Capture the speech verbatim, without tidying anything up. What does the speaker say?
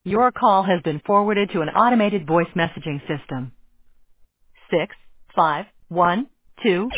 Your call has been forwarded to an automated voice messaging system. Six, five, one, two.